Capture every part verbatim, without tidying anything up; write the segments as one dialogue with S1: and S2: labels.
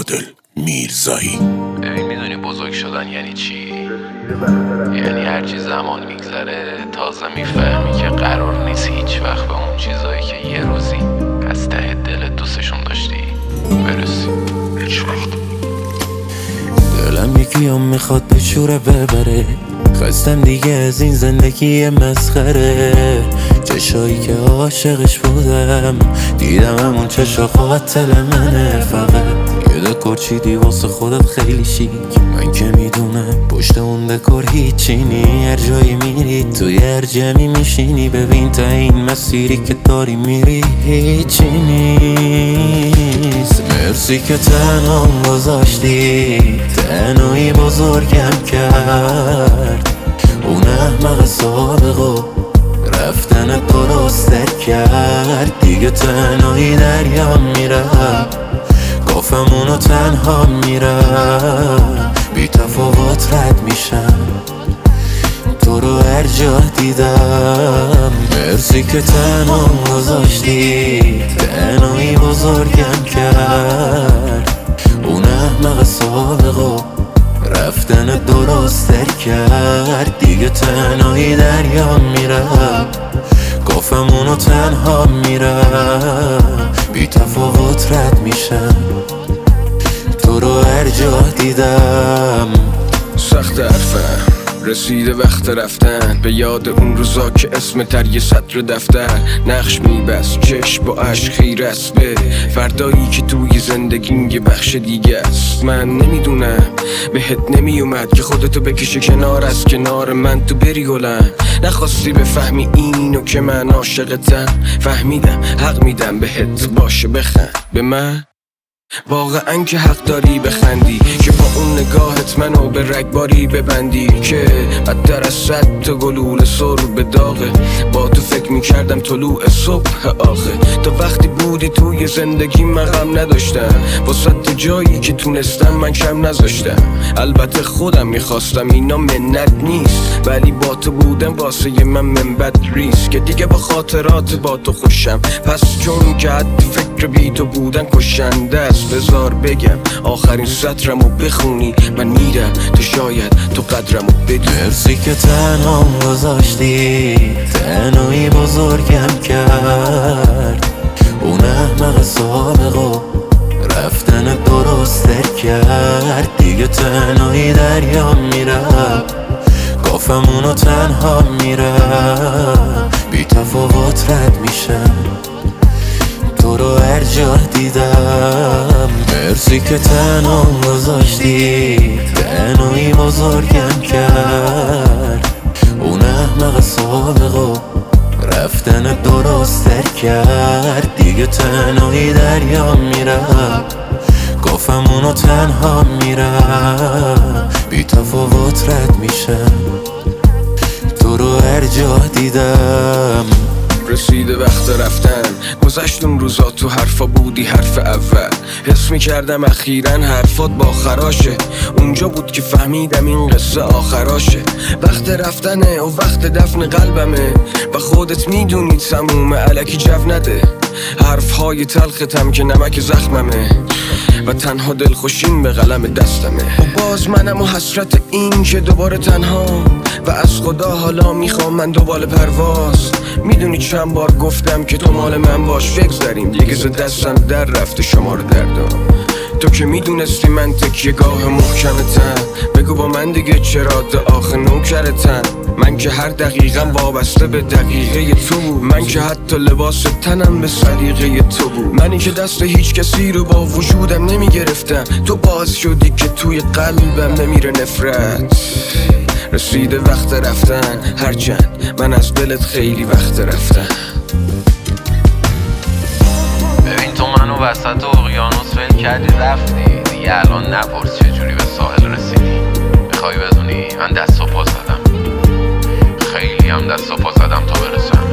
S1: عادل میرزایی.
S2: ببین میدونی بزرگ شدن یعنی چی؟ یعنی هرچی زمان میگذره تازه میفهمی که قرار نیست هیچ وقت به اون چیزایی که یه روزی از ته دلت دوستشون داشتی برسی. هیچ وقت.
S3: دلم یکیام میخواد به شوره ببره، خواستم دیگه از این زندگی مسخره. چشایی که عاشقش بودم دیدم همون چشا قاتل منه. فقط یه دکور چیدی واسه خودت خیلی شیک، من که میدونم پشت اون دکور هیچی نی. هر جایی میری توی هر جمعی میشینی، ببین تا این مسیری که داری میری هیچی نیست. مرسی که تنهام گذاشتی، تنهایی بزرگم کرد. اون احمق سابقو رفتن درستر کرد. دیگه تنهایی دریام میرم، گفتم اونو تنها میرم. بی تفاوت رد میشم، تو رو هر جا دیدم. مرسی که تنها گذاشتی، تنهایی بزرگم کرد. اون احمق سابقو رفتن درستر کرد. دیگه تنهایی دریام میرم، گفتم اونو تنها میرم. بی تفاوت رد میشم، تو رو هر جا دیدم.
S4: سخت حرفم رسیده وقت رفتن، به یاد اون روزا که اسم تر یه سطر دفتر نقش میبست چشم با عشق خیر است به فردایی که توی زندگیم یه بخش دیگه است. من نمیدونم بهت نمیومد که خودتو بکشه کنار از کنار من تو بری گلم. نخواستی بفهمی اینو که من عاشقتم، فهمیدم حق میدم بهت باشه بخند به من. واقعا که حق داری بخندی که با اون نگاهت منو به رگباری ببندی که بدتر از صد تا گلوله سر به داغه. با تو فکر میکردم طلوع صبح آخه. تا وقتی بودی توی زندگی من غم نداشتم، واسه تا جایی که تونستم من کم نذاشتم. البته خودم میخواستم اینا منت نیست، ولی با تو بودم واسه من منبت ریست. که دیگه با خاطرات با تو خوشم، پس چون که حد فکر بی تو بودن کشنده است. بذار بگم آخرین سطرمو بخونی، من میرم تو شاید تو قدرمو بدی.
S3: مرسی که تنها گذاشتی، تنهایی بزرگم کرد. اون احمق سابقو رفتن درستر کرد. دیگه تنهایی دریام میرم، گفتم اونو تنها میرم. بی تفاوت رد میشم، تو رو هر جا دیدم. مرسی که تنها گذاشتی، تنهایی بزرگم کرد. اون احمق سابقو رفتن درستر کرد. دیگه تنهایی دریام میرم، گفتم اونو تنها میرم. بی تفاوت رد میشم، تو رو هر جا دیدم.
S4: رسیده وقت رفتن، گذشت اون روزا تو حرفا بودی حرف اول. حس میکردم اخیراً حرفات با خراشه، اونجا بود که فهمیدم این قصه آخراشه. وقت رفتنه و وقت دفن قلبمه، و خودت میدونی تمومه الکی جو نده. حرفهای تلختم که نمک زخممه، و تنها دلخوشیم به قلم دستمه. و باز منم و حسرت این که دوباره تنها، و از خدا حالا میخوام من دوباره پرواز. میدونی چند بار گفتم که تو مال من باش، بگذاریم دیگه ز دستم در رفته شما رو دردم. تو که میدونستی من تکیه گاه محکمتم، بگو با من دیگه چرا ده آخه نوکرتم. من که هر دقیقم وابسته به دقیقه تو بود، من که حتی لباس تنم به سلیقه تو بود. منی که دست هیچ کسی رو با وجودم نمیگرفتم، تو باز شدی که توی قلبم نمیره نفرت. رسیده وقت رفتن، هرچند من از دلت خیلی وقت رفتم.
S2: ببین تو منو وسط اقیانوس ول کردی رفتی، دیگه الان نپرس چجوری به ساحل رسیدی. میخوای بدونی من دست و پا زدم، خیلی هم دست و پا زدم تا برسم.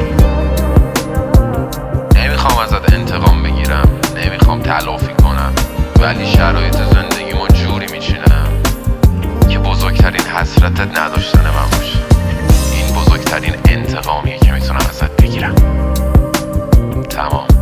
S2: نمیخوام ازت انتقام بگیرم، نمیخوام تلافی کنم، ولی شرایط زندگیمو جوری میچینم که بزرگترین حسرتت نداشتن من باشه. این بزرگترین انتقامیه که میتونم ازت بگیرم. تمام.